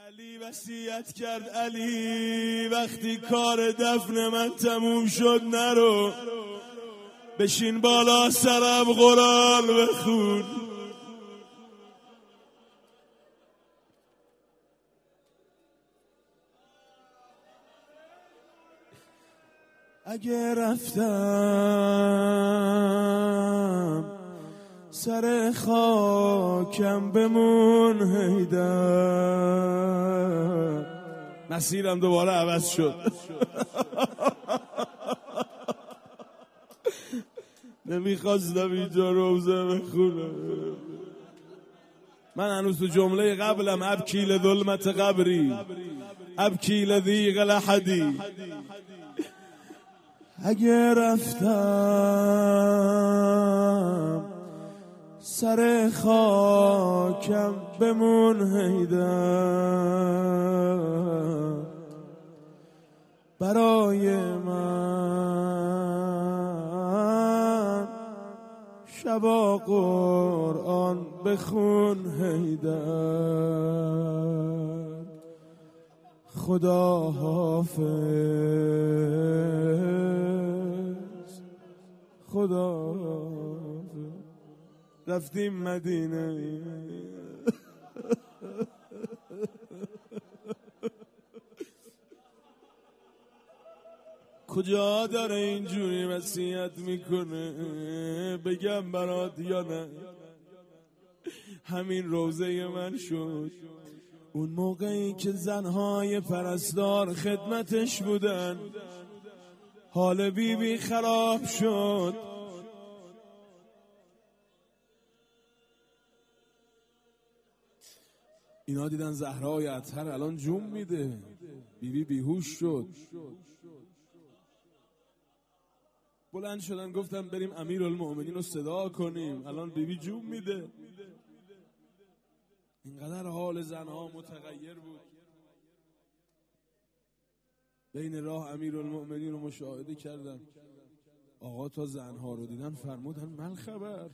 علی وصیت کرد، علی وقتی کار دفن من تموم شد نرو، بشین بالا سرم قرآن بخون. اگه رفتم سر خاکم بمون هیدر. مسیرم دوباره عوض شد. نمیخواستم اینجا روزه بخونم. من هنوز تو جمله قبلم ابکی لظلمت قبری ابکی لضیق لحدی. اگه رفتم سر خاکم بمون هیدر، برای من شبا قرآن بخون هیدر. خدا حافظ خدا حافظ. رفتیم مدینه. کجا داره اینجوری وصیت میکنه؟ بگم برات یا نه؟ همین روزه من شد اون موقعی که زنهای پرستار خدمتش بودن. حال بیبی خراب شد. اینا دیدن زهرای اطهر الان جون میده. بیبی بیهوش شد. بلند شدن گفتن بریم امیرالمؤمنین رو صدا کنیم، الان بیبی جون میده. اینقدر حال زنها متغیر بود. بین راه امیرالمؤمنین رو مشاهده کردن. آقا تا زنها رو دیدن فرمودن من خبر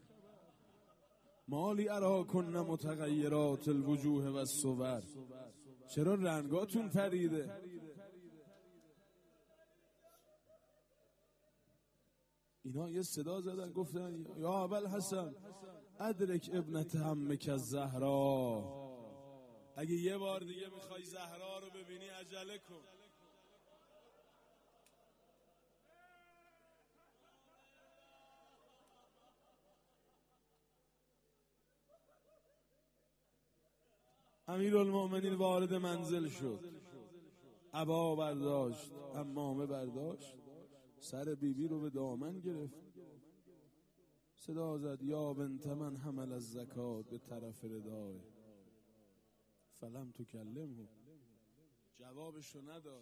مالی اراکن متغیرات الوجوه و الصور، چرا رنگاتون پریده؟ اینا یه صدا زدن گفتن یا ابوالحسن ادرک ابنت عمک الزهرا، اگه یه بار دیگه میخوای زهرا رو ببینی عجله کن. امیرالمؤمنین وارد منزل شد. عبا برداشت، عمامه برداشت، سر بیبی رو به دامن گرفت. صدا زد یا بنت من حمل الزکات به طرف ردای فلم تکلمه. جوابشو نداد.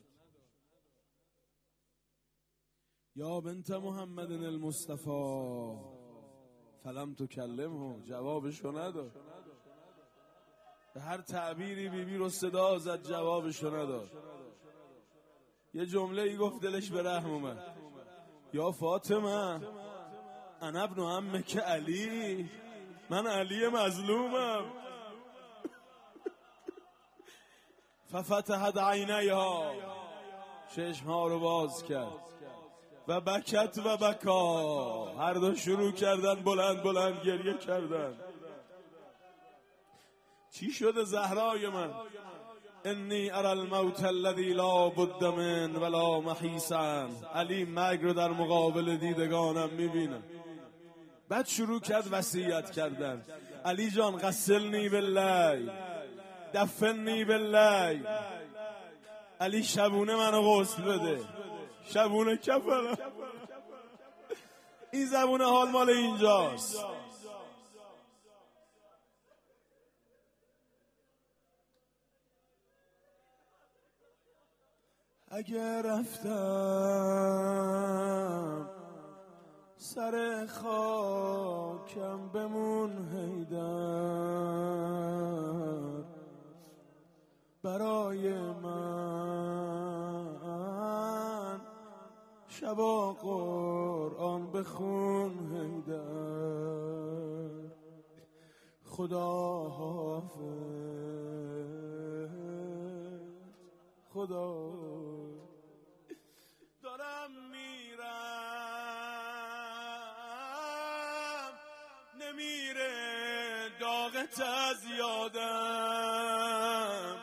یا بنت محمد المصطفى فلم تکلمه. جوابشو نداد. به هر تعبیری بیبی رو صدا زد، جوابشو نداد. یه جمله ای گفت دلش به رحم اومد. یا فاطمه انا ابن عمک علی، من علی مظلومم. ففتحت عینیها، چشمها رو باز کرد. و بکت و بکا، هر دو شروع کردن بلند بلند گریه کردن. چی شده زهرای من؟ انی ارى الموت الذی لا بد من ولا محیسا. علی مرگ رو در مقابل دیدگانم میبینم. بعد شروع کرد وصیت کردن. علی جان غسلنی باللیل دفنی باللیل. علی شبونه منو غسل بده، شبونه کفنم. این زبون حال مال اینجاست. اگه رفتم سر خاکم بمون هیدر، برای من شبا قرآن بخون هیدر. خدا حافظ خدا دارم میرم نمیره داغت از یادم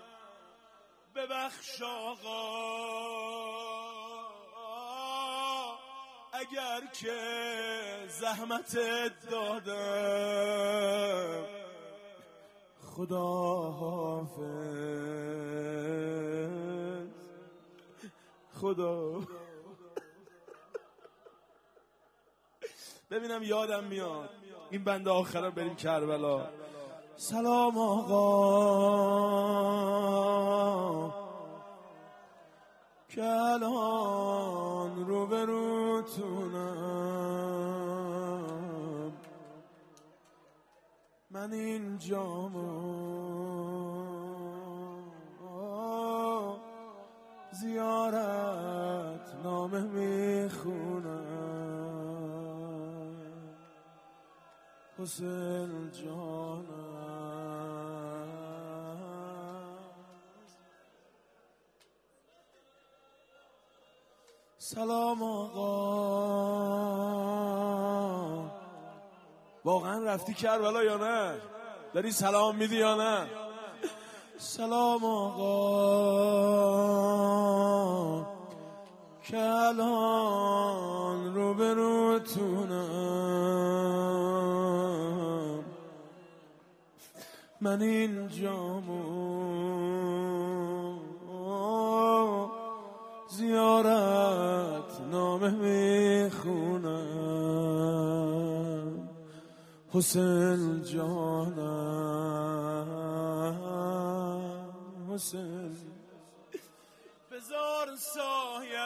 ببخش آقا اگر که زحمتت دادم خدا حافظ خدا. ببینم یادم میاد این بنده آخرا بریم کربلا. سلام آقا که الان روبروتونم من اینجامو زیارت نامه میخونم حسین جانم. سلام آقا واقعا رفتی کربلا یا نه؟ داری سلام میدی یا نه؟ سلام آقا که الان روبروتونم من اینجامو زیارت نامه میخونم حسین جانم حسین. بذار سایت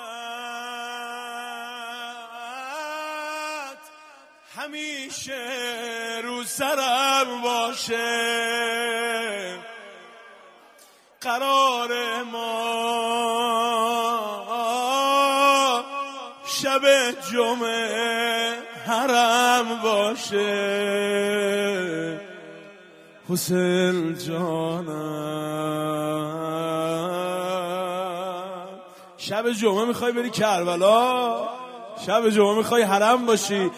همیشه رو سرم باشه قرار ما شب جمعه حرم باشه حسین جانم. شب جمعه میخوای بری کربلا؟ شب جمعه میخوای حرم باشی؟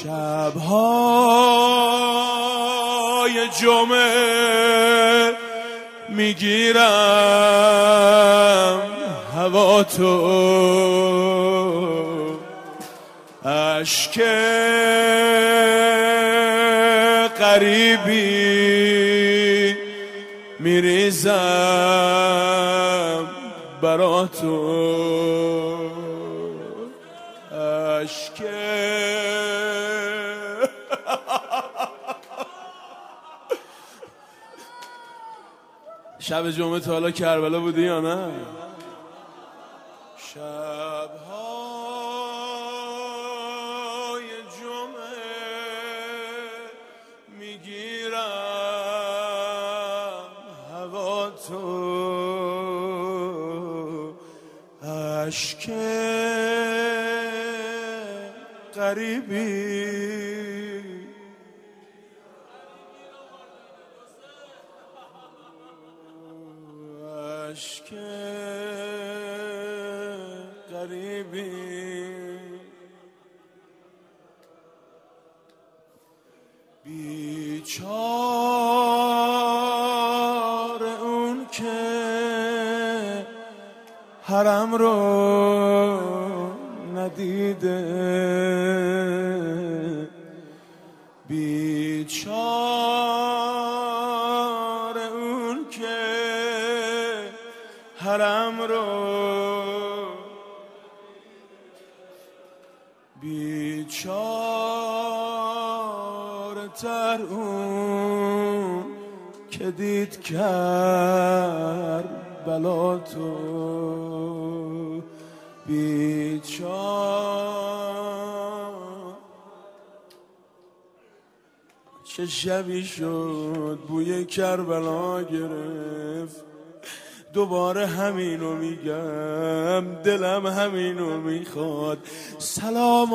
شبهای جمعه میگیرم هوا تو اشک غریبی میریزم برا تو اشک شب جمعه تا حالا کربلا بودی یا نه؟ شبهای جمعه میگیرم هوا تو اشک غریبی اشک غریبی بیچاره اون که حرم رو ندیده بیچاره اون که حرم رو بیچاره تر اون که دید کربلا تو بیچاره. چه شبی شد بوی کربلا گرفت دوباره همینو میگم دلم همینو میخواد. سلام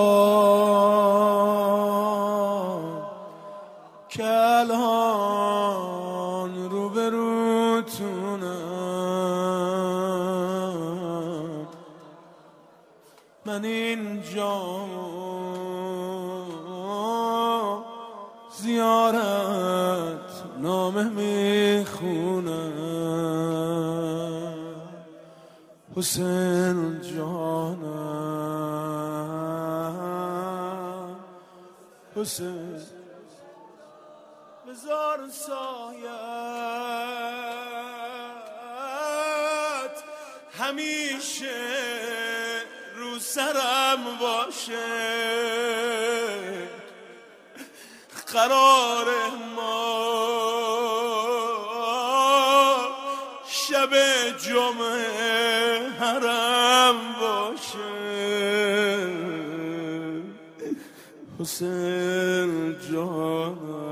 آقا که الان روبروتونم من اینجا زیارت نامه میخونم حسین جانم حسین بذار سایت همیشه رو سرم باشه قرار ما شب جمعه حرم باشه حسین جانم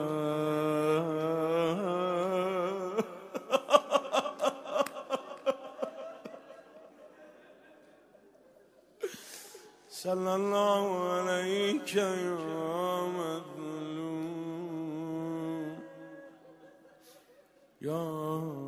صلی الله علیک یا مظلوم یا